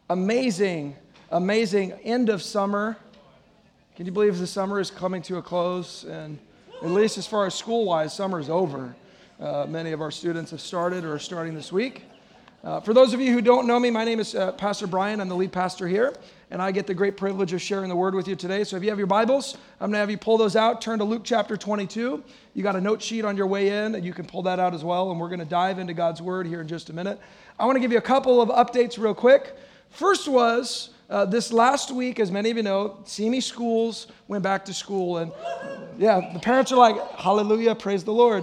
Amazing end of summer. Can you believe the summer is coming to a close? And at least as far as school-wise, summer is over. Many of our students have started or are starting this week. For those of you who don't know me, my name is Pastor Brian. I'm the lead pastor here, and I get the great privilege of sharing the word with you today. So if you have your Bibles, I'm going to have you pull those out. Turn to Luke chapter 22. You got a note sheet on your way in, and you can pull that out as well, and we're going to dive into God's word here in just a minute. I want to give you a couple of updates real quick. First was this last week, as many of you know, Simi schools went back to school, and the parents are like, hallelujah, praise the Lord.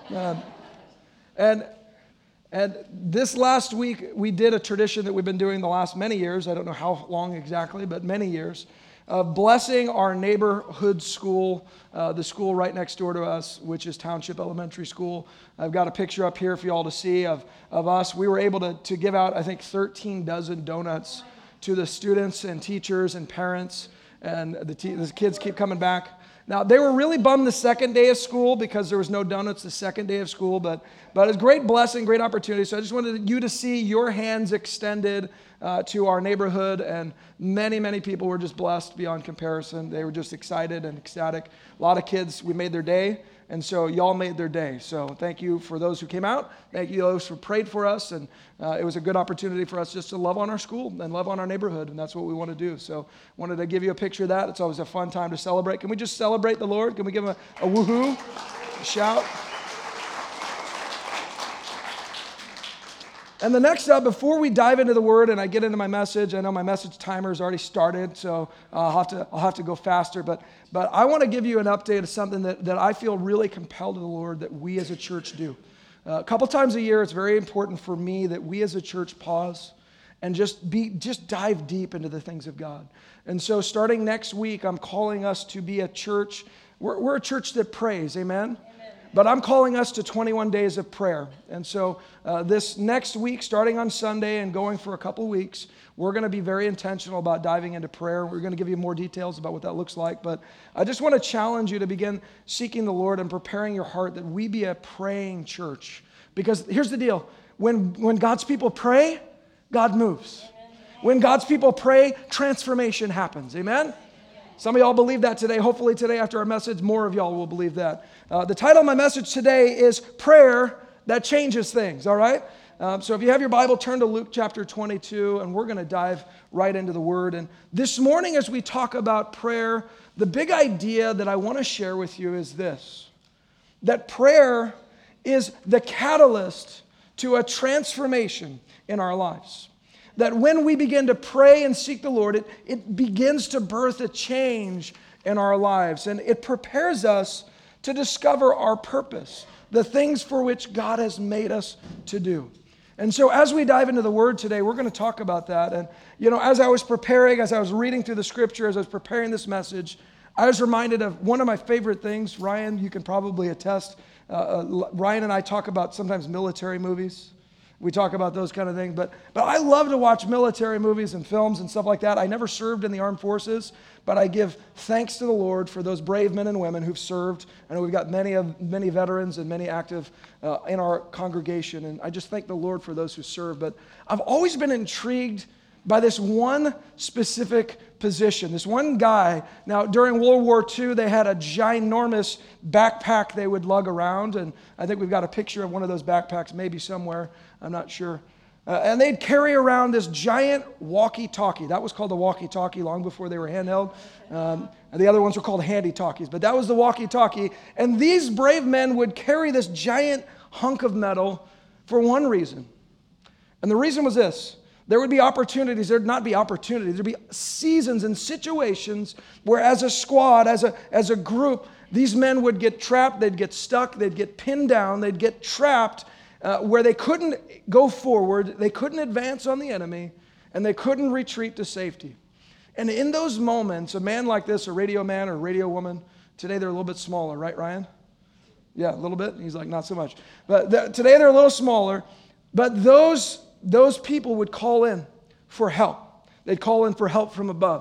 And this last week, we did a tradition that we've been doing the last many years. I don't know how long exactly, but many years, of blessing our neighborhood school, the school right next door to us, which is Township Elementary School. I've got a picture up here for you all to see of us. We were able to give out, I think, 13 dozen donuts to the students and teachers and parents, and the kids keep coming back. Now, they were really bummed the second day of school because there was no donuts the second day of school, but it was a great blessing, great opportunity. So I just wanted you to see your hands extended to our neighborhood, and many people were just blessed beyond comparison. They were just excited and ecstatic. A lot of kids, we made their day, and so y'all made their day. So thank you for those who came out. Thank you those who prayed for us, and it was a good opportunity for us just to love on our school and love on our neighborhood, and that's what we want to do. So wanted to give you a picture of that. It's always a fun time to celebrate. Can we just celebrate the Lord? Can we give him a woohoo, a shout? And the next up, before we dive into the word and I get into my message, I know my message timer has already started, so I'll have to go faster. But I want to give you an update of something that I feel really compelled to the Lord that we as a church do. A couple times a year, it's very important for me that we as a church pause and just dive deep into the things of God. And so starting next week, I'm calling us to be a church. We're a church that prays, amen? But I'm calling us to 21 days of prayer. And so this next week, starting on Sunday and going for a couple weeks, we're going to be very intentional about diving into prayer. We're going to give you more details about what that looks like. But I just want to challenge you to begin seeking the Lord and preparing your heart that we be a praying church. Because here's the deal. When God's people pray, God moves. When God's people pray, transformation happens. Amen? Some of y'all believe that today. Hopefully today after our message, more of y'all will believe that. The title of my message today is Prayer That Changes Things, all right? So if you have your Bible, turn to Luke chapter 22, and we're going to dive right into the Word. And this morning as we talk about prayer, the big idea that I want to share with you is this, that prayer is the catalyst to a transformation in our lives. That when we begin to pray and seek the Lord, it begins to birth a change in our lives. And it prepares us to discover our purpose, the things for which God has made us to do. And so as we dive into the Word today, we're going to talk about that. And, as I was preparing, as I was reading through the Scripture, as I was preparing this message, I was reminded of one of my favorite things. Ryan, you can probably attest. Ryan and I talk about sometimes military movies. We talk about those kind of things, but I love to watch military movies and films and stuff like that. I never served in the armed forces, but I give thanks to the Lord for those brave men and women who've served. I know we've got many veterans and many active in our congregation, and I just thank the Lord for those who serve. But I've always been intrigued by this one specific position, this one guy. Now, during World War II, they had a ginormous backpack they would lug around, and I think we've got a picture of one of those backpacks maybe somewhere. I'm not sure. And they'd carry around this giant walkie-talkie. That was called the walkie-talkie long before they were handheld. And the other ones were called handy-talkies, but that was the walkie-talkie. And these brave men would carry this giant hunk of metal for one reason. And the reason was this. There would be opportunities, there'd not be opportunities, there'd be seasons and situations where as a squad, as a group, these men would get trapped, they'd get stuck, they'd get pinned down, they'd get trapped where they couldn't go forward, they couldn't advance on the enemy, and they couldn't retreat to safety. And in those moments, a man like this, a radio man or a radio woman, today they're a little bit smaller, right, Ryan? Yeah, a little bit? He's like, not so much. But today they're a little smaller, but those people would call in for help. They'd call in for help from above.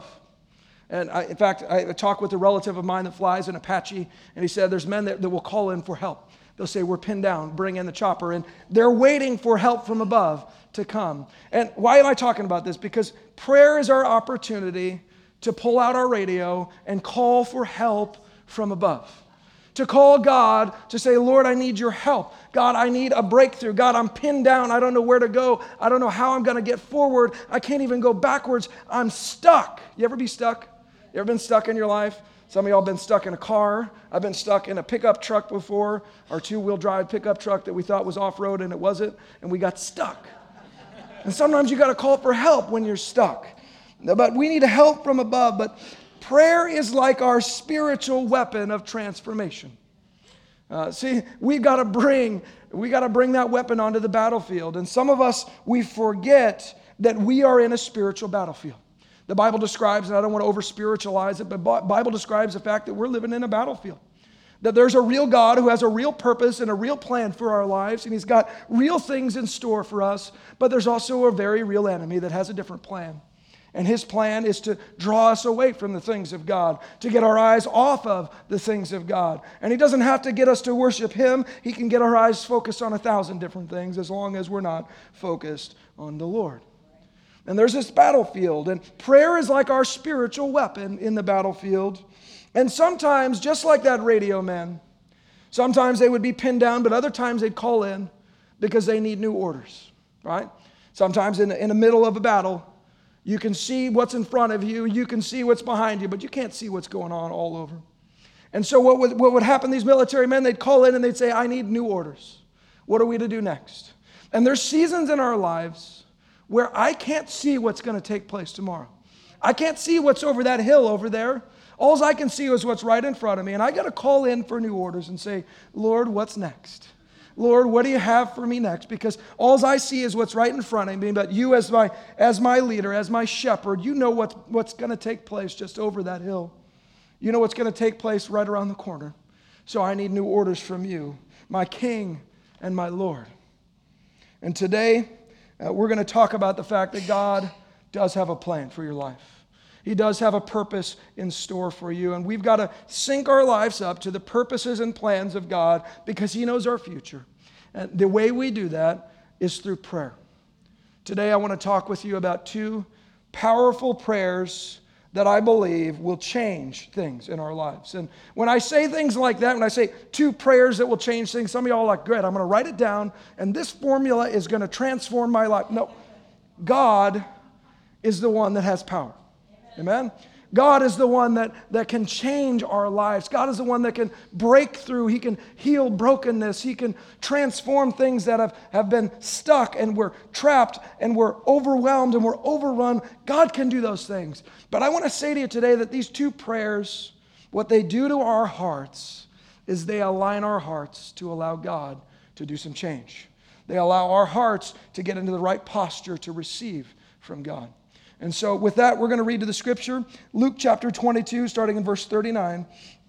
And I talked with a relative of mine that flies an Apache, and he said there's men that will call in for help. They'll say, we're pinned down, bring in the chopper. And they're waiting for help from above to come. And why am I talking about this? Because prayer is our opportunity to pull out our radio and call for help from above. To call God to say, Lord, I need your help. God, I need a breakthrough. God, I'm pinned down. I don't know where to go. I don't know how I'm going to get forward. I can't even go backwards. I'm stuck. You ever be stuck? You ever been stuck in your life? Some of y'all been stuck in a car. I've been stuck in a pickup truck before, our two-wheel drive pickup truck that we thought was off-road and it wasn't, and we got stuck. And sometimes you got to call for help when you're stuck. But we need help from above. But prayer is like our spiritual weapon of transformation. See, we got to bring that weapon onto the battlefield. And some of us, we forget that we are in a spiritual battlefield. The Bible describes, and I don't want to over-spiritualize it, but the Bible describes the fact that we're living in a battlefield. That there's a real God who has a real purpose and a real plan for our lives, and He's got real things in store for us, but there's also a very real enemy that has a different plan. And his plan is to draw us away from the things of God, to get our eyes off of the things of God. And he doesn't have to get us to worship him. He can get our eyes focused on 1,000 different things as long as we're not focused on the Lord. And there's this battlefield, and prayer is like our spiritual weapon in the battlefield. And sometimes, just like that radio man, sometimes they would be pinned down, but other times they'd call in because they need new orders, right? Sometimes in the middle of a battle, you can see what's in front of you, you can see what's behind you, but you can't see what's going on all over. And so what would happen, these military men, they'd call in and they'd say, I need new orders. What are we to do next? And there's seasons in our lives where I can't see what's going to take place tomorrow. I can't see what's over that hill over there. All I can see is what's right in front of me. And I got to call in for new orders and say, Lord, what's next? Lord, what do you have for me next? Because all I see is what's right in front of me. But you as my leader, as my shepherd, you know what's going to take place just over that hill. You know what's going to take place right around the corner. So I need new orders from you, my King and my Lord. And today, we're going to talk about the fact that God does have a plan for your life. He does have a purpose in store for you, and we've got to sync our lives up to the purposes and plans of God because He knows our future. And the way we do that is through prayer. Today I want to talk with you about two powerful prayers that I believe will change things in our lives. And when I say things like that, when I say two prayers that will change things, some of y'all are like, great, I'm going to write it down, and this formula is going to transform my life. No, God is the one that has power. Amen? God is the one that can change our lives. God is the one that can break through. He can heal brokenness. He can transform things that have been stuck and we're trapped and we're overwhelmed and we're overrun. God can do those things. But I want to say to you today that these two prayers, what they do to our hearts is they align our hearts to allow God to do some change. They allow our hearts to get into the right posture to receive from God. And so with that, we're going to read to the scripture, Luke chapter 22, starting in verse 39.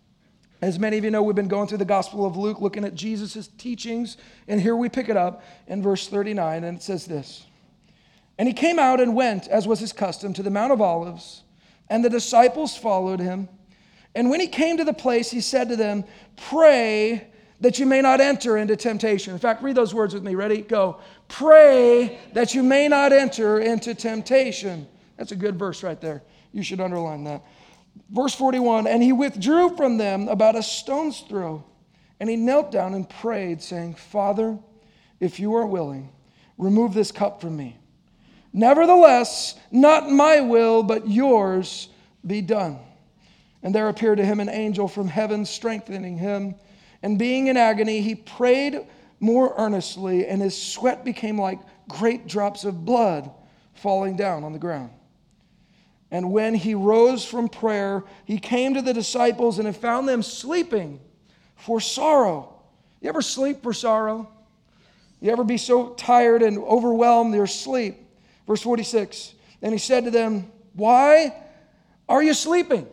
As many of you know, we've been going through the Gospel of Luke, looking at Jesus' teachings. And here we pick it up in verse 39, and it says this. And he came out and went, as was his custom, to the Mount of Olives, and the disciples followed him. And when he came to the place, he said to them, pray that you may not enter into temptation. In fact, read those words with me. Ready? Go. Pray that you may not enter into temptation. That's a good verse right there. You should underline that. Verse 41, and he withdrew from them about a stone's throw, and he knelt down and prayed, saying, Father, if you are willing, remove this cup from me. Nevertheless, not my will, but yours be done. And there appeared to him an angel from heaven, strengthening him. And being in agony, he prayed more earnestly, and his sweat became like great drops of blood falling down on the ground. And when he rose from prayer, he came to the disciples and found them sleeping for sorrow. You ever sleep for sorrow? You ever be so tired and overwhelmed you're asleep? Verse 46, and he said to them, why are you sleeping?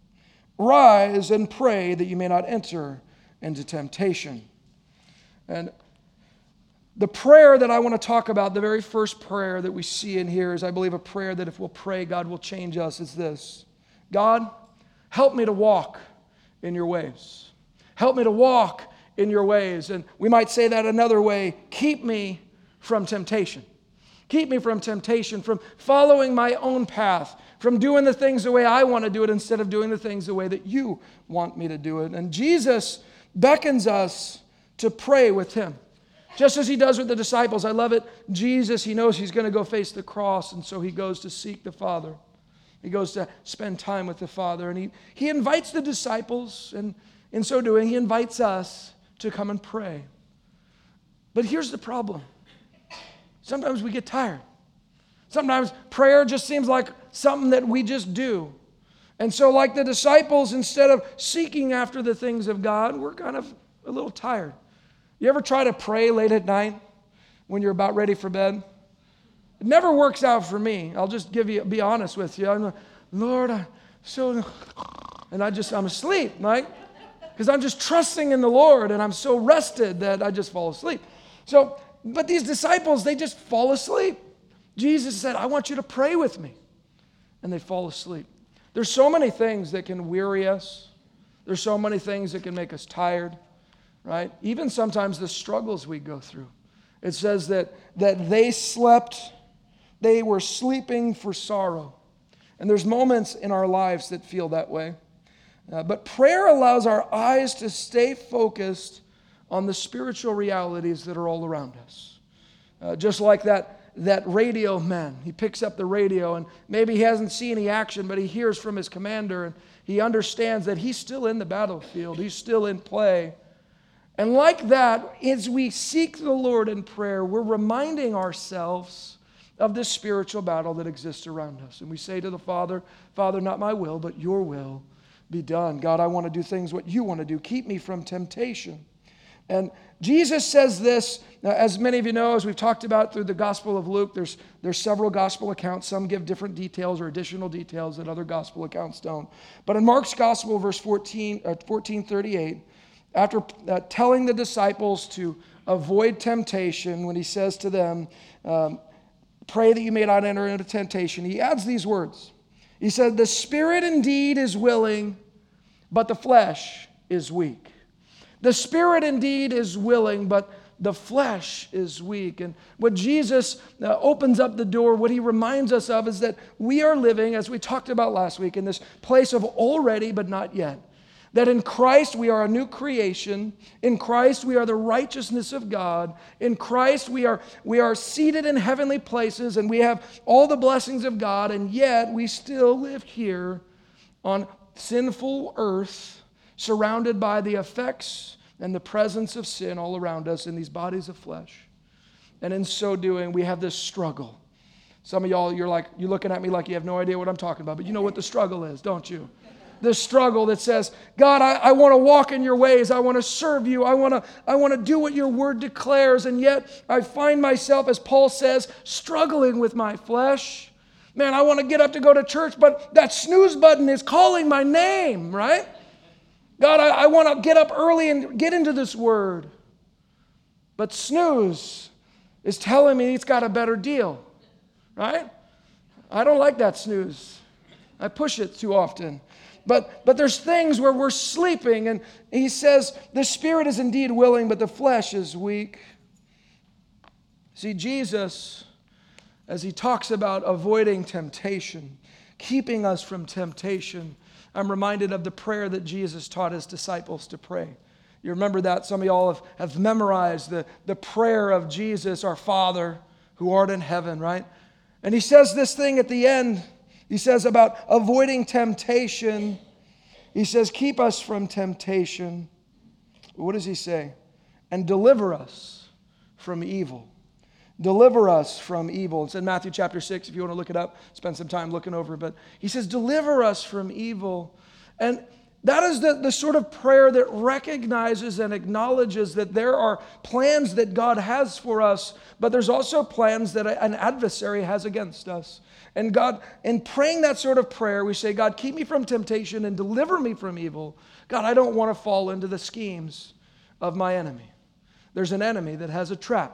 Rise and pray that you may not enter into temptation. And the prayer that I want to talk about, the very first prayer that we see in here is, I believe, a prayer that if we'll pray, God will change us, is this. God, help me to walk in your ways. Help me to walk in your ways. And we might say that another way, keep me from temptation. Keep me from temptation, from following my own path, from doing the things the way I want to do it instead of doing the things the way that you want me to do it. And Jesus beckons us to pray with him, just as he does with the disciples. I love it. Jesus, he knows he's going to go face the cross, and so he goes to seek the Father. He goes to spend time with the Father, and he invites the disciples, and in so doing, he invites us to come and pray. But here's the problem. Sometimes we get tired. Sometimes prayer just seems like something that we just do. And so like the disciples, instead of seeking after the things of God, we're kind of a little tired. You ever try to pray late at night when you're about ready for bed? It never works out for me. I'll just be honest with you. I'm like, Lord, and I'm asleep, right? Because I'm just trusting in the Lord, and I'm so rested that I just fall asleep. But these disciples, they just fall asleep. Jesus said, I want you to pray with me. And they fall asleep. There's so many things that can weary us. There's so many things that can make us tired, right? Even sometimes the struggles we go through. It says that they slept, they were sleeping for sorrow. And there's moments in our lives that feel that way. But prayer allows our eyes to stay focused on the spiritual realities that are all around us. Just like that radio man. He picks up the radio, and maybe he hasn't seen any action, but he hears from his commander, and he understands that he's still in the battlefield. He's still in play. And like that, as we seek the Lord in prayer, we're reminding ourselves of this spiritual battle that exists around us. And we say to the Father, Father, not my will, but your will be done. God, I want to do things what you want to do. Keep me from temptation. And Jesus says this, as many of you know, as we've talked about through the Gospel of Luke, there's several gospel accounts. Some give different details or additional details that other gospel accounts don't. But in Mark's Gospel, verse 14:38, after telling the disciples to avoid temptation, when he says to them, pray that you may not enter into temptation, he adds these words. He said, the spirit indeed is willing, but the flesh is weak. The spirit indeed is willing, but the flesh is weak. And what Jesus opens up the door, what he reminds us of is that we are living, as we talked about last week, in this place of already but not yet. That in Christ we are a new creation. In Christ we are the righteousness of God. In Christ we are seated in heavenly places, and we have all the blessings of God, and yet we still live here on sinful earth, surrounded by the effects and the presence of sin all around us in these bodies of flesh. And in so doing, we have this struggle. Some of y'all, you're looking at me like you have no idea what I'm talking about, but you know what the struggle is, don't you? This struggle that says, God, I want to walk in your ways. I want to serve you. I want to do what your word declares. And yet I find myself, as Paul says, struggling with my flesh. Man, I want to get up to go to church, but that snooze button is calling my name, right? God, I want to get up early and get into this word. But snooze is telling me it's got a better deal, right? I don't like that snooze. I push it too often. But there's things where we're sleeping, and he says, the spirit is indeed willing, but the flesh is weak. See, Jesus, as he talks about avoiding temptation, keeping us from temptation, I'm reminded of the prayer that Jesus taught his disciples to pray. You remember that? Some of y'all have memorized the prayer of Jesus, our Father, who art in heaven, right? And he says this thing at the end. He says about avoiding temptation. He says, keep us from temptation. What does he say? And deliver us from evil. Deliver us from evil. It's in Matthew chapter 6, if you want to look it up, spend some time looking over it. But he says, deliver us from evil. And that is the sort of prayer that recognizes and acknowledges that there are plans that God has for us, but there's also plans that an adversary has against us. And God, in praying that sort of prayer, we say, God, keep me from temptation and deliver me from evil. God, I don't want to fall into the schemes of my enemy. There's an enemy that has a trap.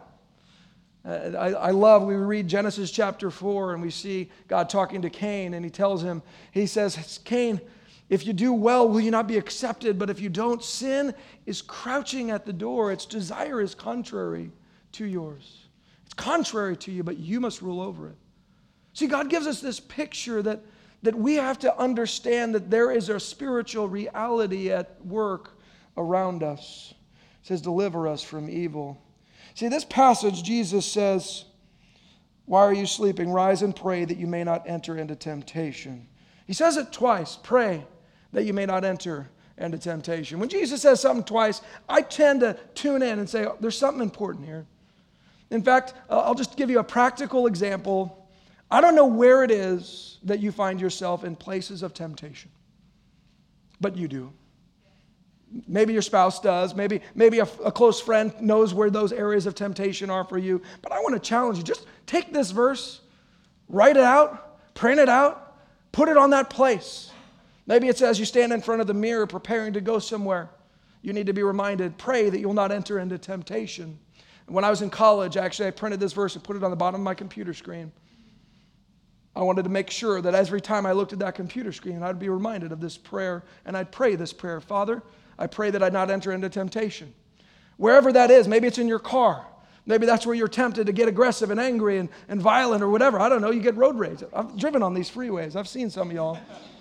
I love, we read Genesis chapter 4, and we see God talking to Cain, and he tells him, he says, Cain, If you do well, will you not be accepted? But if you don't, sin is crouching at the door. Its desire is contrary to yours. It's contrary to you, but you must rule over it. See, God gives us this picture that we have to understand that there is a spiritual reality at work around us. It says, deliver us from evil. See, this passage, Jesus says, why are you sleeping? Rise and pray that you may not enter into temptation. He says it twice, pray that you may not enter into temptation. When Jesus says something twice, I tend to tune in and say, oh, there's something important here. In fact, I'll just give you a practical example. I don't know where it is that you find yourself in places of temptation, but you do. Maybe your spouse does. Maybe a close friend knows where those areas of temptation are for you. But I want to challenge you. Just take this verse, write it out, print it out, put it on that place. Maybe it's as you stand in front of the mirror preparing to go somewhere. You need to be reminded, pray that you'll not enter into temptation. When I was in college, actually, I printed this verse and put it on the bottom of my computer screen. I wanted to make sure that every time I looked at that computer screen, I'd be reminded of this prayer, and I'd pray this prayer. Father, I pray that I not enter into temptation. Wherever that is, maybe it's in your car. Maybe that's where you're tempted to get aggressive and angry and violent or whatever. I don't know, you get road rage. I've driven on these freeways. I've seen some of y'all.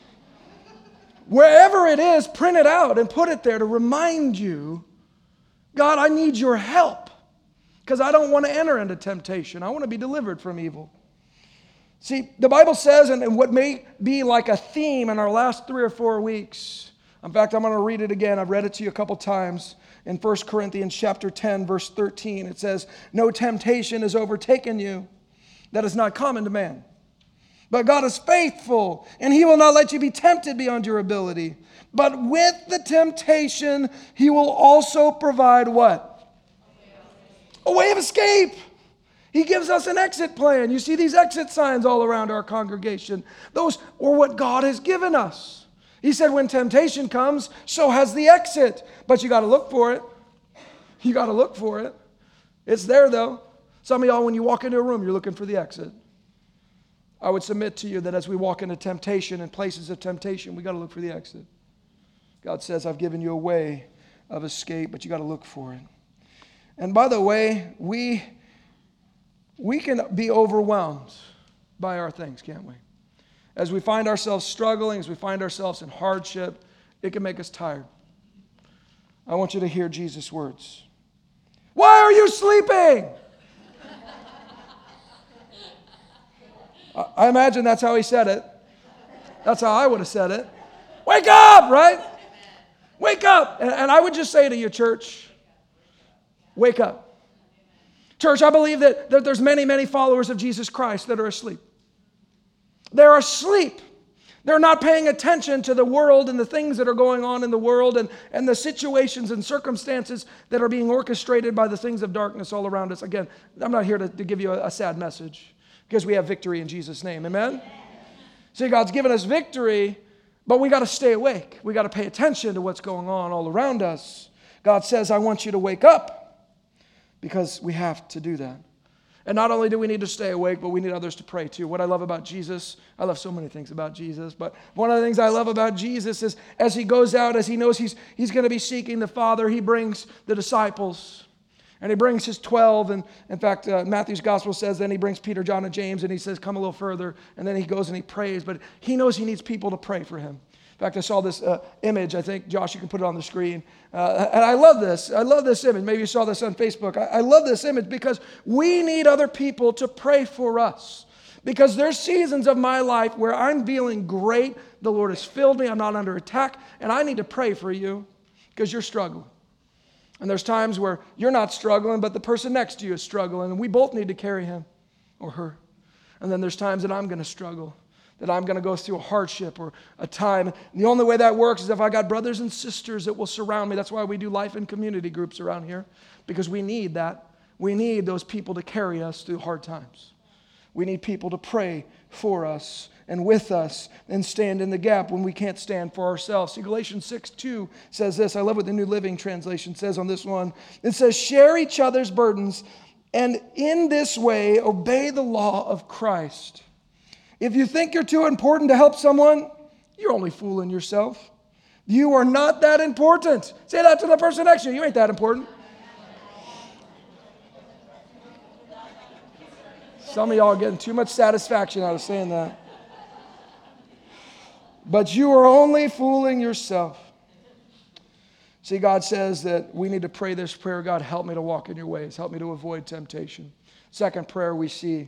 Wherever it is, print it out and put it there to remind you, God, I need your help because I don't want to enter into temptation. I want to be delivered from evil. See, the Bible says, and what may be like a theme in our last 3 or 4 weeks, in fact, I'm going to read it again. I've read it to you a couple times. In 1 Corinthians chapter 10, verse 13, it says, no temptation has overtaken you that is not common to man. But God is faithful, and he will not let you be tempted beyond your ability. But with the temptation, he will also provide what? A way of escape. He gives us an exit plan. You see these exit signs all around our congregation. Those are what God has given us. He said when temptation comes, so has the exit. But you got to look for it. You got to look for it. It's there though. Some of y'all, when you walk into a room, you're looking for the exit. I would submit to you that as we walk into temptation and places of temptation, we got to look for the exit. God says, I've given you a way of escape, but you got to look for it. And by the way, we can be overwhelmed by our things, can't we? As we find ourselves struggling, as we find ourselves in hardship, it can make us tired. I want you to hear Jesus' words. Why are you sleeping? I imagine that's how he said it. That's how I would have said it. Wake up, right? Wake up. And I would just say to you, church, wake up. Church, I believe that there's many, many followers of Jesus Christ that are asleep. They're asleep. They're not paying attention to the world and the things that are going on in the world and the situations and circumstances that are being orchestrated by the things of darkness all around us. Again, I'm not here to give you a sad message because we have victory in Jesus' name. Amen? See, God's given us victory, but we got to stay awake. We got to pay attention to what's going on all around us. God says, I want you to wake up because we have to do that. And not only do we need to stay awake, but we need others to pray too. What I love about Jesus, I love so many things about Jesus, but one of the things I love about Jesus is as he goes out, as he knows he's going to be seeking the Father, he brings the disciples and he brings his 12. And in fact, Matthew's gospel says then he brings Peter, John, and James and he says, come a little further. And then he goes and he prays, but he knows he needs people to pray for him. In fact, I saw this image. I think, Josh, you can put it on the screen. And I love this. I love this image. Maybe you saw this on Facebook. I love this image because we need other people to pray for us. Because there's seasons of my life where I'm feeling great. The Lord has filled me. I'm not under attack. And I need to pray for you because you're struggling. And there's times where you're not struggling, but the person next to you is struggling. And we both need to carry him or her. And then there's times that I'm going to struggle, that I'm going to go through a hardship or a time. And the only way that works is if I got brothers and sisters that will surround me. That's why we do life and community groups around here, because we need that. We need those people to carry us through hard times. We need people to pray for us and with us and stand in the gap when we can't stand for ourselves. See, Galatians 6:2 says this. I love what the New Living Translation says on this one. It says, share each other's burdens and in this way obey the law of Christ. If you think you're too important to help someone, You're only fooling yourself. You are not that important. Say that to the person next to you. You ain't that important. Some of y'all are getting too much satisfaction out of saying that. But you are only fooling yourself. See, God says that we need to pray this prayer. God, help me to walk in your ways. Help me to avoid temptation. Second prayer we see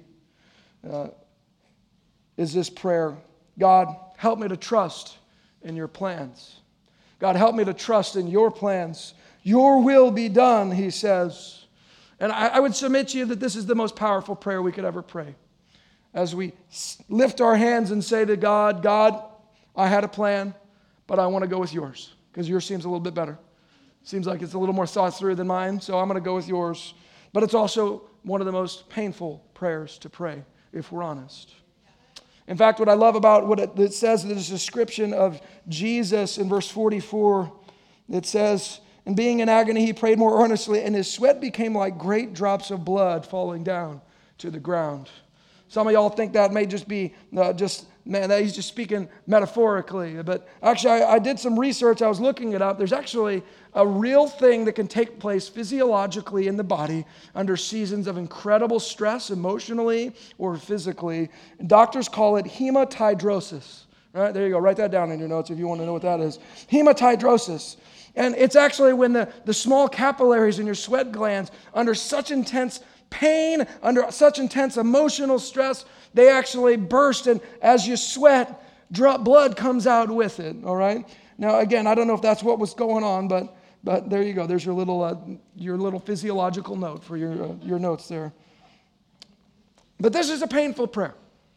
is this prayer. God, help me to trust in your plans. God, help me to trust in your plans. Your will be done, he says. And I would submit to you that this is the most powerful prayer we could ever pray. As we lift our hands and say to God, God, I had a plan, but I want to go with yours because yours seems a little bit better. Seems like it's a little more thought through than mine, so I'm going to go with yours. But it's also one of the most painful prayers to pray, if we're honest. In fact, what I love about what it says in this description of Jesus in verse 44, it says, and being in agony, he prayed more earnestly, and his sweat became like great drops of blood falling down to the ground. Some of y'all think that may just be man, that he's just speaking metaphorically. But actually, I did some research. I was looking it up. There's actually a real thing that can take place physiologically in the body under seasons of incredible stress, emotionally or physically. And doctors call it hematidrosis. All right, there you go. Write that down in your notes if you want to know what that is. Hematidrosis. And it's actually when the small capillaries in your sweat glands, under such intense pain, under such intense emotional stress, they actually burst, and as you sweat, blood comes out with it, all right? Now, again, I don't know if that's what was going on, but there you go. There's your little physiological note for your notes there. But this is a painful prayer.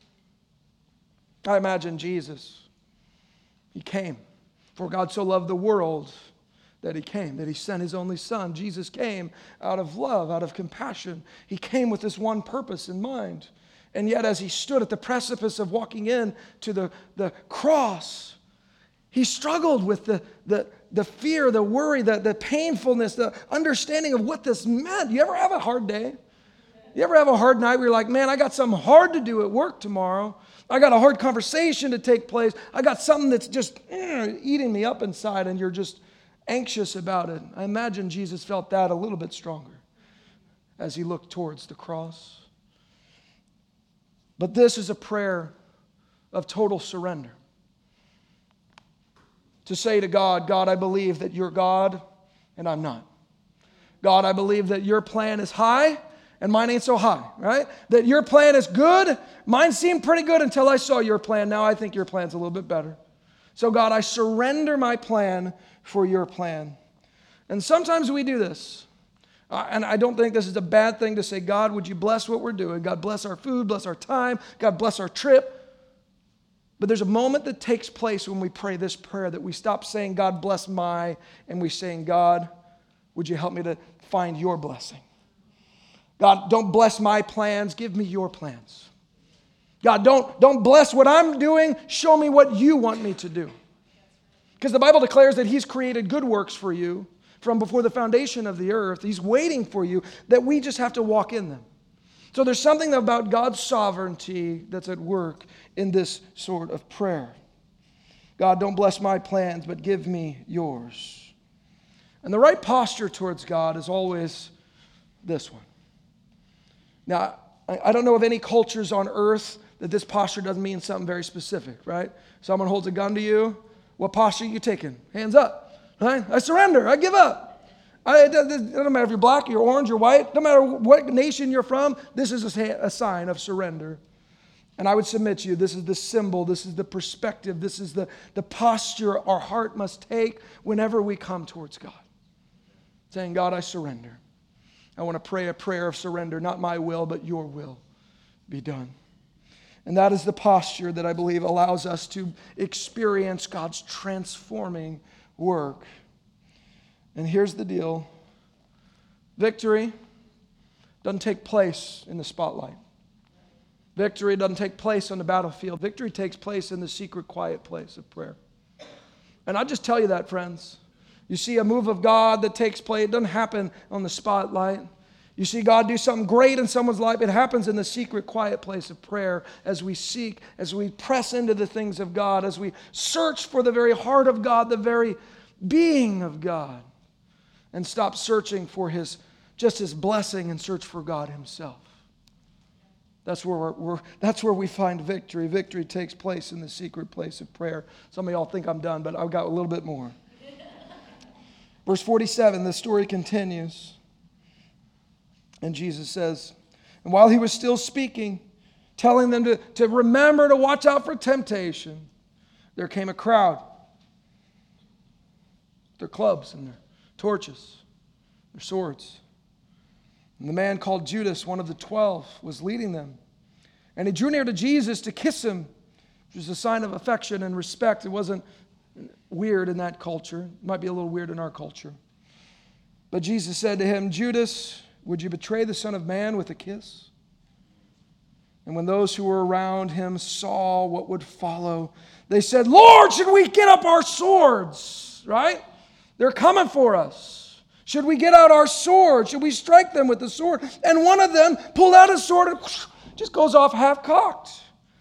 I imagine Jesus, he came, for God so loved the world that he came, that he sent his only son. Jesus came out of love, out of compassion. He came with this one purpose in mind. And yet as he stood at the precipice of walking in to the cross, he struggled with the fear, the worry, the painfulness, the understanding of what this meant. You ever have a hard day? You ever have a hard night where you're like, man, I got something hard to do at work tomorrow. I got a hard conversation to take place. I got something that's just eating me up inside, and you're just anxious about it. I imagine Jesus felt that a little bit stronger as he looked towards the cross. But this is a prayer of total surrender. To say to God, God, I believe that you're God and I'm not. God, I believe that your plan is high and mine ain't so high, right? That your plan is good. Mine seemed pretty good until I saw your plan. Now I think your plan's a little bit better. So God, I surrender my plan for your plan. And sometimes we do this. And I don't think this is a bad thing to say, God, would you bless what we're doing? God, bless our food, bless our time. God, bless our trip. But there's a moment that takes place when we pray this prayer that we stop saying, God, bless my, and we saying, God, would you help me to find your blessing? God, don't bless my plans. Give me your plans. God, don't bless what I'm doing. Show me what you want me to do. Because the Bible declares that he's created good works for you from before the foundation of the earth. He's waiting for you, that we just have to walk in them. So there's something about God's sovereignty that's at work in this sort of prayer. God, don't bless my plans, but give me yours. And the right posture towards God is always this one. Now, I don't know of any cultures on earth that this posture doesn't mean something very specific, right? Someone holds a gun to you. What posture are you taking? Hands up, right? I surrender. I give up. It doesn't matter if you're black, you're orange, you're white. No matter what nation you're from, this is a sign of surrender. And I would submit to you, this is the symbol, this is the perspective, this is the posture our heart must take whenever we come towards God. Saying, God, I surrender. I want to pray a prayer of surrender, not my will, but your will be done. And that is the posture that I believe allows us to experience God's transforming work. And here's the deal. Victory doesn't take place in the spotlight. Victory doesn't take place on the battlefield. Victory takes place in the secret, quiet place of prayer. And I just tell you that, friends. You see a move of God that takes place. It doesn't happen on the spotlight. You see God do something great in someone's life, it happens in the secret, quiet place of prayer as we seek, as we press into the things of God, as we search for the very heart of God, the very being of God, and stop searching for His blessing and search for God Himself. That's where we find victory. Victory takes place in the secret place of prayer. Some of y'all think I'm done, but I've got a little bit more. Verse 47, the story continues. And Jesus says, and while He was still speaking, telling them to remember to watch out for temptation, there came a crowd. Their clubs and their torches, their swords. And the man called Judas, one of the 12, was leading them. And he drew near to Jesus to kiss him, which was a sign of affection and respect. It wasn't weird in that culture. It might be a little weird in our culture. But Jesus said to him, Judas, would you betray the Son of Man with a kiss? And when those who were around him saw what would follow, they said, Lord, should we get up our swords? Right? They're coming for us. Should we get out our sword? Should we strike them with the sword? And one of them pulled out his sword and just goes off half-cocked.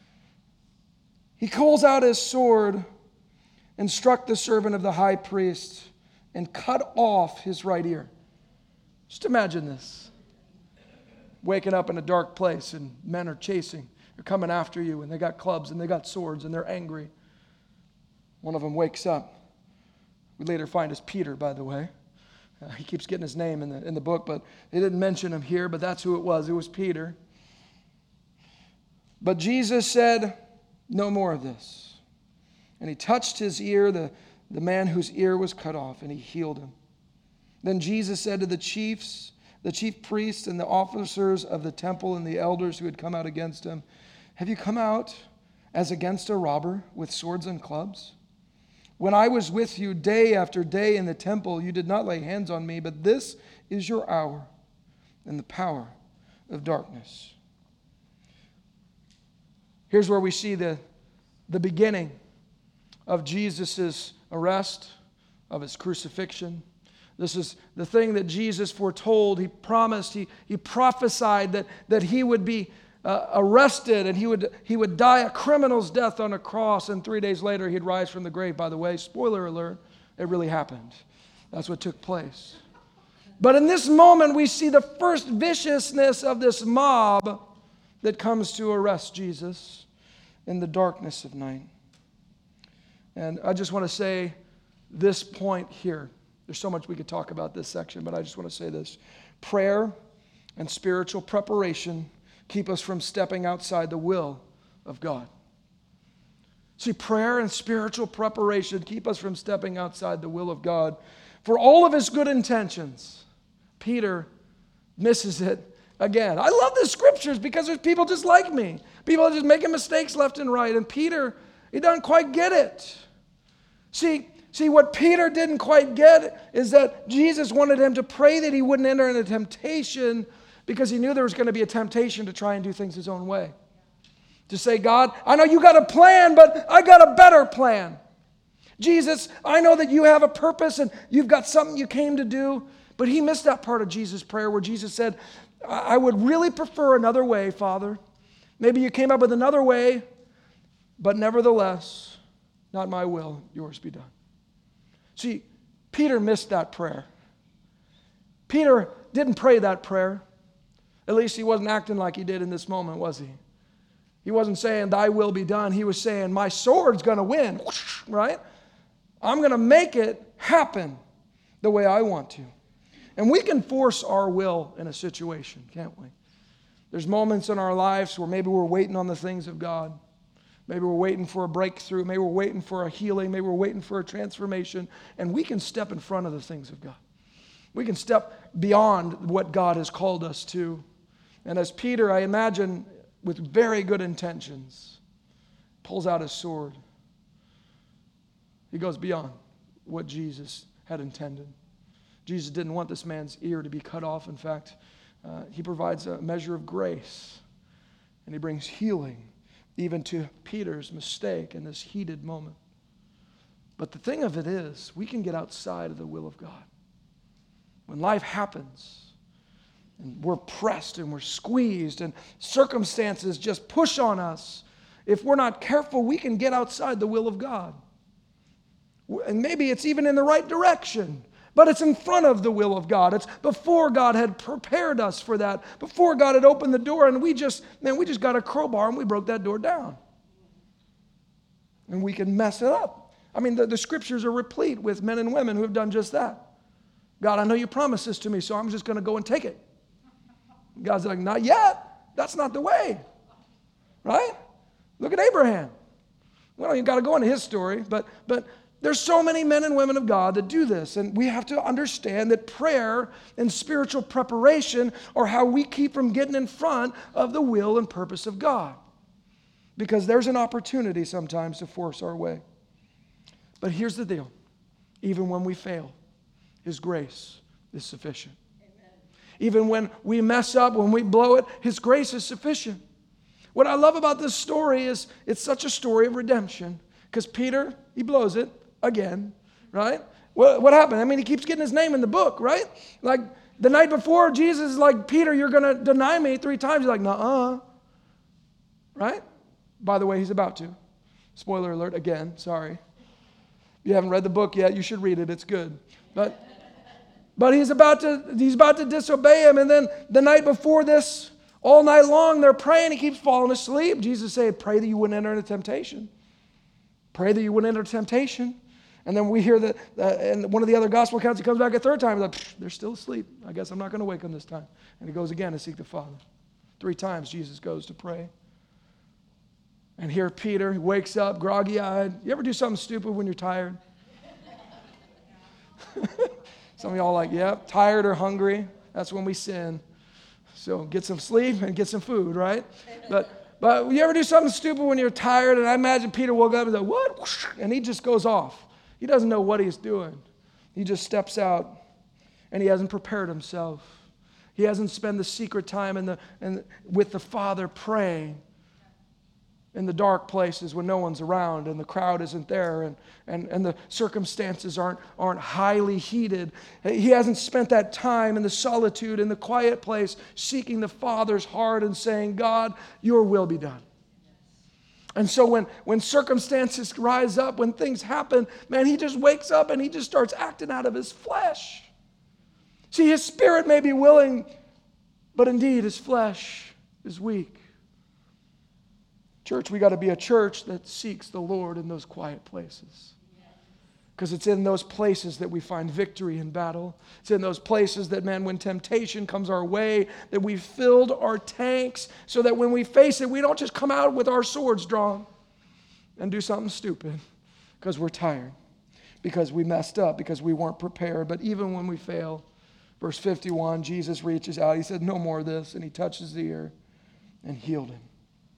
He pulls out his sword and struck the servant of the high priest and cut off his right ear. Just imagine this. Waking up in a dark place and men are chasing. They're coming after you and they got clubs and they got swords and they're angry. One of them wakes up. We later find it's Peter, by the way. He keeps getting his name in the book, but they didn't mention him here, but that's who it was. It was Peter. But Jesus said, no more of this. And He touched his ear, the man whose ear was cut off, and He healed him. Then Jesus said to the chief priests and the officers of the temple and the elders who had come out against him, have you come out as against a robber with swords and clubs? When I was with you day after day in the temple, you did not lay hands on me, but this is your hour and the power of darkness. Here's where we see the beginning of Jesus' arrest, of His crucifixion. This is the thing that Jesus foretold. He promised, he prophesied that He would be arrested and he would die a criminal's death on a cross, and 3 days later He'd rise from the grave. By the way, spoiler alert, it really happened. That's what took place. But in this moment we see the first viciousness of this mob that comes to arrest Jesus in the darkness of night. And I just want to say this point here. There's so much we could talk about this section, but I just want to say this. Prayer and spiritual preparation keep us from stepping outside the will of God. See, prayer and spiritual preparation keep us from stepping outside the will of God. For all of his good intentions, Peter misses it again. I love the scriptures because there's people just like me. People are just making mistakes left and right. And Peter, he doesn't quite get it. See, what Peter didn't quite get is that Jesus wanted him to pray that he wouldn't enter into temptation, because he knew there was going to be a temptation to try and do things his own way. To say, God, I know you got a plan, but I got a better plan. Jesus, I know that you have a purpose and you've got something you came to do. But he missed that part of Jesus' prayer where Jesus said, I would really prefer another way, Father. Maybe you came up with another way, but nevertheless, not my will, yours be done. See, Peter missed that prayer. Peter didn't pray that prayer. At least he wasn't acting like he did in this moment, was he? He wasn't saying, thy will be done. He was saying, my sword's going to win, right? I'm going to make it happen the way I want to. And we can force our will in a situation, can't we? There's moments in our lives where maybe we're waiting on the things of God. Maybe we're waiting for a breakthrough. Maybe we're waiting for a healing. Maybe we're waiting for a transformation. And we can step in front of the things of God. We can step beyond what God has called us to. And as Peter, I imagine, with very good intentions, pulls out his sword, he goes beyond what Jesus had intended. Jesus didn't want this man's ear to be cut off. In fact, he provides a measure of grace, and he brings healing even to Peter's mistake in this heated moment. But the thing of it is, we can get outside of the will of God. When life happens, and we're pressed and we're squeezed and circumstances just push on us, if we're not careful, we can get outside the will of God. And maybe it's even in the right direction, but it's in front of the will of God. It's before God had prepared us for that, before God had opened the door, and we just got a crowbar and we broke that door down. And we can mess it up. I mean, the scriptures are replete with men and women who have done just that. God, I know you promised this to me, so I'm just going to go and take it. God's like, not yet. That's not the way. Right? Look at Abraham. Well, you got to go into his story, but there's so many men and women of God that do this, and we have to understand that prayer and spiritual preparation are how we keep from getting in front of the will and purpose of God. Because there's an opportunity sometimes to force our way. But here's the deal. Even when we fail, His grace is sufficient. Amen. Even when we mess up, when we blow it, His grace is sufficient. What I love about this story is it's such a story of redemption. Because Peter, he blows it again, right? What happened? I mean, he keeps getting his name in the book, right? Like the night before, Jesus is like, Peter, you're going to deny me 3 times. He's like, nuh-uh. Right? By the way, he's about to. Spoiler alert again, sorry. If you haven't read the book yet, you should read it. It's good. But he's about to disobey him. And then the night before this, all night long, they're praying. He keeps falling asleep. Jesus said, pray that you wouldn't enter into temptation. Pray that you wouldn't enter temptation. And then we hear that in one of the other gospel accounts, he comes back a 3rd time. He's like, they're still asleep. I guess I'm not going to wake them this time. And he goes again to seek the Father. 3 times Jesus goes to pray. And here Peter, he wakes up groggy-eyed. You ever do something stupid when you're tired? Some of y'all are like, yep, tired or hungry. That's when we sin. So get some sleep and get some food, right? But you ever do something stupid when you're tired? And I imagine Peter woke up and said, what? And he just goes off. He doesn't know what he's doing. He just steps out and he hasn't prepared himself. He hasn't spent the secret time with the Father praying in the dark places when no one's around and the crowd isn't there and the circumstances aren't highly heated. He hasn't spent that time in the solitude, in the quiet place, seeking the Father's heart and saying, God, your will be done. And so when circumstances rise up, when things happen, man, he just wakes up and he just starts acting out of his flesh. See, his spirit may be willing, but indeed his flesh is weak. Church, we got to be a church that seeks the Lord in those quiet places. Because it's in those places that we find victory in battle. It's in those places that, man, when temptation comes our way, that we've filled our tanks so that when we face it, we don't just come out with our swords drawn and do something stupid because we're tired, because we messed up, because we weren't prepared. But even when we fail, verse 51, Jesus reaches out. He said, no more of this. And he touches the ear and healed him.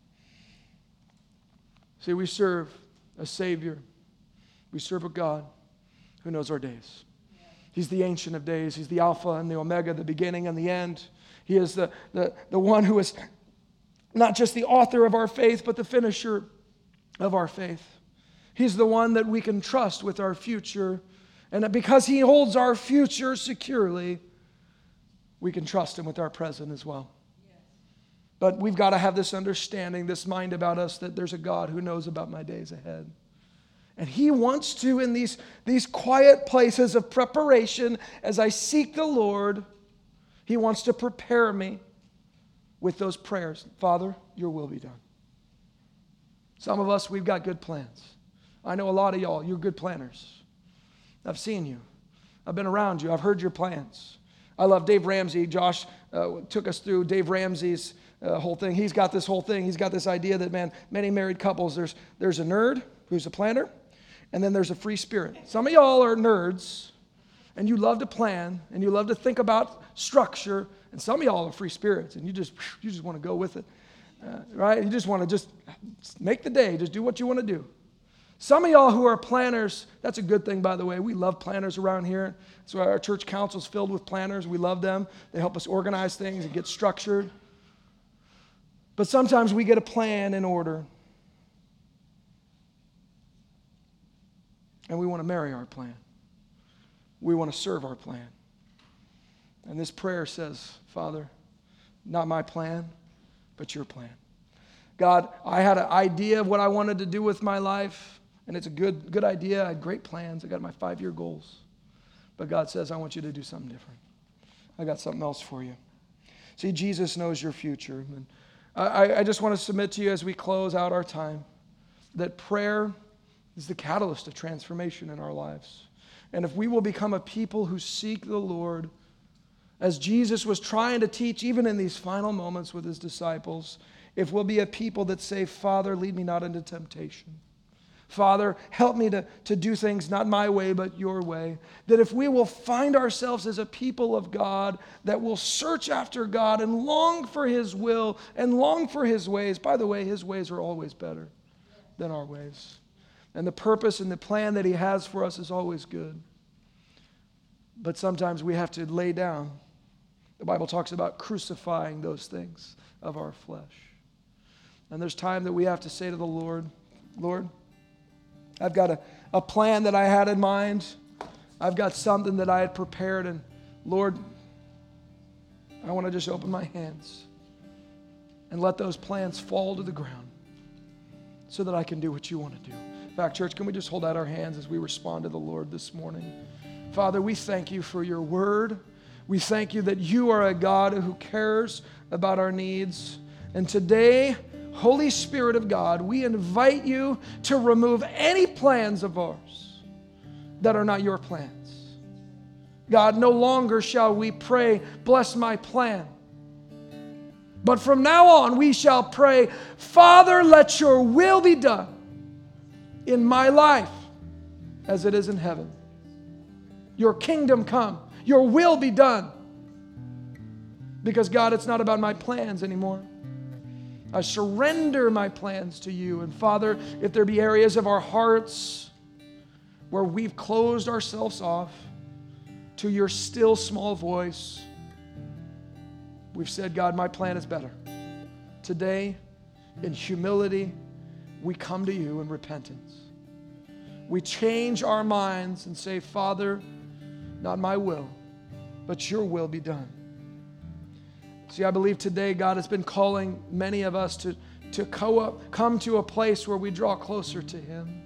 See, we serve a Savior. We serve a God who knows our days. He's the Ancient of Days. He's the Alpha and the Omega, the beginning and the end. He is the one who is not just the author of our faith, but the finisher of our faith. He's the one that we can trust with our future. And because He holds our future securely, we can trust Him with our present as well. But we've got to have this understanding, this mind about us, that there's a God who knows about my days ahead. And He wants to, in these quiet places of preparation, as I seek the Lord, He wants to prepare me with those prayers. Father, your will be done. Some of us, we've got good plans. I know a lot of y'all, you're good planners. I've seen you. I've been around you. I've heard your plans. I love Dave Ramsey. Josh took us through Dave Ramsey's whole thing. He's got this whole thing. He's got this idea that, man, many married couples, there's a nerd who's a planner, and then there's a free spirit. Some of y'all are nerds, and you love to plan, and you love to think about structure, and some of y'all are free spirits, and you just want to go with it, right? You just want to just make the day. Just do what you want to do. Some of y'all who are planners, that's a good thing, by the way. We love planners around here. So our church council's filled with planners. We love them. They help us organize things and get structured. But sometimes we get a plan in order. And we want to marry our plan. We want to serve our plan. And this prayer says, Father, not my plan, but your plan. God, I had an idea of what I wanted to do with my life, and it's a good idea. I had great plans. I got my 5-year goals. But God says, I want you to do something different. I got something else for you. See, Jesus knows your future. And I just want to submit to you as we close out our time that prayer is the catalyst of transformation in our lives. And if we will become a people who seek the Lord, as Jesus was trying to teach even in these final moments with his disciples, if we'll be a people that say, Father, lead me not into temptation. Father, help me to do things not my way, but your way. That if we will find ourselves as a people of God that will search after God and long for his will and long for his ways. By the way, his ways are always better than our ways. And the purpose and the plan that he has for us is always good. But sometimes we have to lay down. The Bible talks about crucifying those things of our flesh. And there's time that we have to say to the Lord, Lord, I've got a plan that I had in mind. I've got something that I had prepared. And Lord, I want to just open my hands and let those plans fall to the ground so that I can do what you want to do. In fact, church, can we just hold out our hands as we respond to the Lord this morning? Father, we thank you for your word. We thank you that you are a God who cares about our needs. And today, Holy Spirit of God, we invite you to remove any plans of ours that are not your plans. God, no longer shall we pray, bless my plan. But from now on, we shall pray, Father, let your will be done in my life as it is in heaven. Your kingdom come, your will be done. Because God, it's not about my plans anymore. I surrender my plans to you. And Father, if there be areas of our hearts where we've closed ourselves off to your still small voice, we've said, God, my plan is better. Today, in humility, we come to you in repentance. We change our minds and say, Father, not my will, but your will be done. See, I believe today God has been calling many of us to come to a place where we draw closer to him.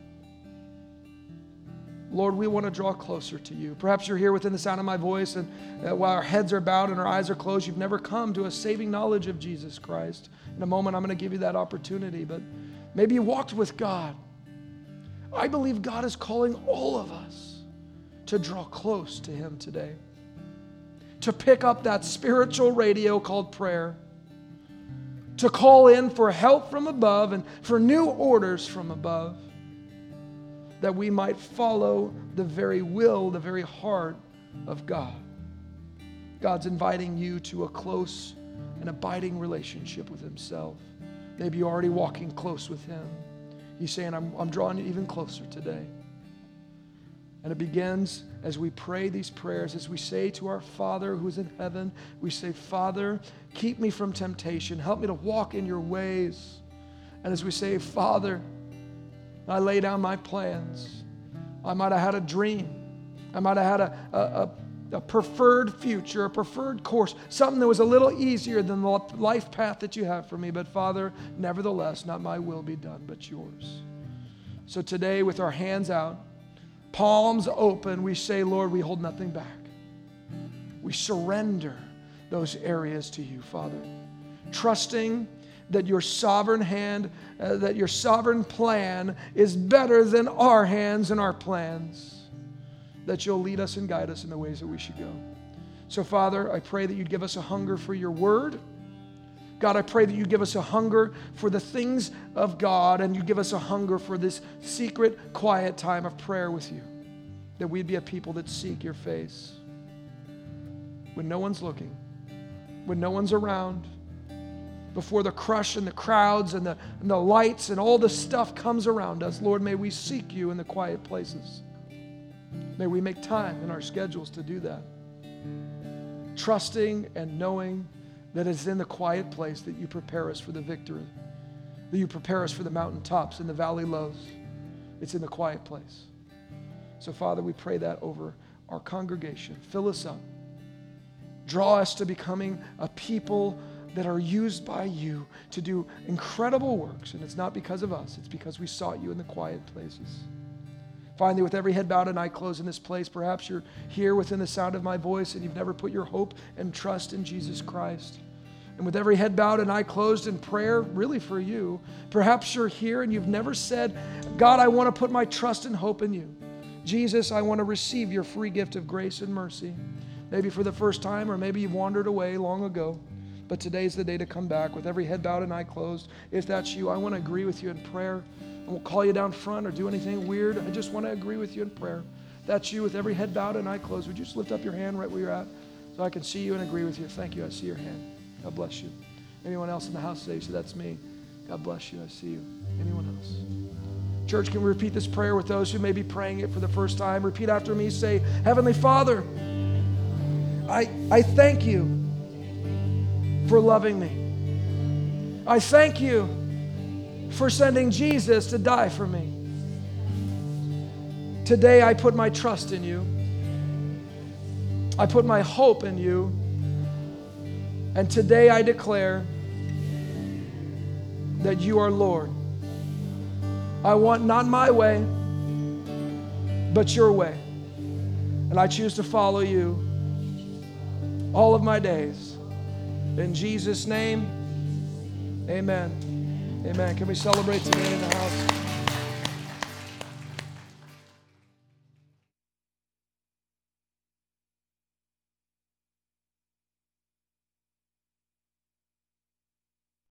Lord, we want to draw closer to you. Perhaps you're here within the sound of my voice, and while our heads are bowed and our eyes are closed, you've never come to a saving knowledge of Jesus Christ. In a moment, I'm going to give you that opportunity, but maybe you walked with God. I believe God is calling all of us to draw close to him today, to pick up that spiritual radio called prayer, to call in for help from above and for new orders from above, that we might follow the very will, the very heart of God. God's inviting you to a close and abiding relationship with himself. Maybe you're already walking close with him. He's saying, I'm drawing you even closer today. And it begins as we pray these prayers, as we say to our Father who's in heaven, we say, Father, keep me from temptation. Help me to walk in your ways. And as we say, Father, I lay down my plans. I might have had a dream. I might have had a preferred future, a preferred course, something that was a little easier than the life path that you have for me. But Father, nevertheless, not my will be done, but yours. So today, with our hands out, palms open, we say, Lord, we hold nothing back. We surrender those areas to you, Father, trusting that your sovereign hand, that your sovereign plan is better than our hands and our plans, that you'll lead us and guide us in the ways that we should go. So, Father, I pray that you'd give us a hunger for your word. God, I pray that you give us a hunger for the things of God, and you give us a hunger for this secret, quiet time of prayer with you, that we'd be a people that seek your face when no one's looking, when no one's around, before the crush and the crowds and the lights and all the stuff comes around us. Lord, may we seek you in the quiet places. May we make time in our schedules to do that, trusting and knowing that it's in the quiet place that you prepare us for the victory, that you prepare us for the mountaintops and the valley lows. It's in the quiet place. So, Father, we pray that over our congregation. Fill us up. Draw us to becoming a people that are used by you to do incredible works. And it's not because of us, it's because we sought you in the quiet places. Finally, with every head bowed and eye closed in this place, perhaps you're here within the sound of my voice and you've never put your hope and trust in Jesus Christ. And with every head bowed and eye closed in prayer, really for you, perhaps you're here and you've never said, God, I want to put my trust and hope in you. Jesus, I want to receive your free gift of grace and mercy. Maybe for the first time, or maybe you've wandered away long ago, but today's the day to come back with every head bowed and eye closed. If that's you, I want to agree with you in prayer. I won't call you down front or do anything weird. I just want to agree with you in prayer. That's you with every head bowed and eye closed. Would you just lift up your hand right where you're at so I can see you and agree with you? Thank you. I see your hand. God bless you. Anyone else in the house today? So that's me. God bless you. I see you. Anyone else? Church, can we repeat this prayer with those who may be praying it for the first time? Repeat after me. Say, Heavenly Father, I thank you for loving me. I thank you for sending Jesus to die for me. Today I put my trust in you. I put my hope in you. And today I declare that you are Lord. I want not my way, but your way. And I choose to follow you all of my days. In Jesus' name, amen. Amen. Can we celebrate today in the house?